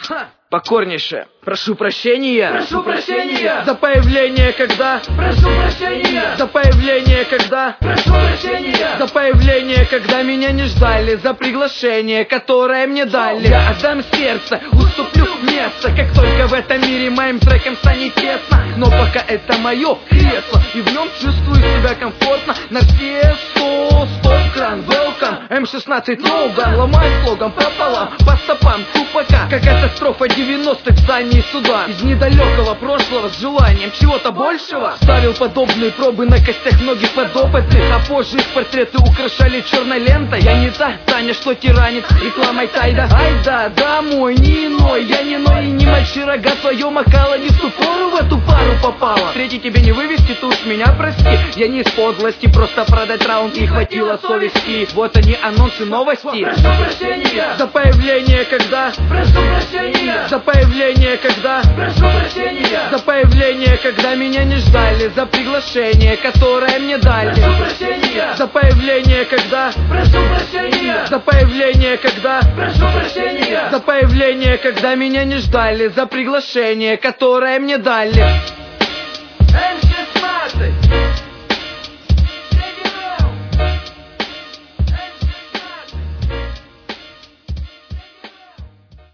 Покорнейше. Прошу прощения. Прошу прощения. За появление когда. Прошу прощения. За появление когда. Прошу прощения. За появление, когда меня не ждали. За приглашение, которое мне дали. Я отдам сердце, уступлю место, как только в этом мире моим треком станет тесно. Но пока это мое кресло, и в нем чувствую себя комфортно. На все 100, стоп-кран, welcome. М16 Ноуган, ломай слоган пополам, по стопам тупака. Какая-то строфа 90-х в здании суда. Из недалекого прошлого с желанием чего-то большего. Ставил подобные пробы на костях многих подопытных, а позже их портреты украшали черной лентой. Я не та Таня, что тиранит рекламой Тайда. Ай да, домой, не иной. Я не ной и не мальчи рога, твое макало не в ту пору в эту пару попало. Третий тебе не вывести, ты уж меня прости. Я не из подлости, просто продать раунд не хватило совести. Вот они анонсы новости. Прошу прощения. За появление когда. Прошу прощения. За появление когда. Прошу прощения. За появление, когда меня не ждали. За приглашение, которое мне дали. Прошу прощения. За появление когда. Прошу прощения. За появление когда. Прошу прощения. За появление, когда меня не ждали. За приглашение, которое мне дали.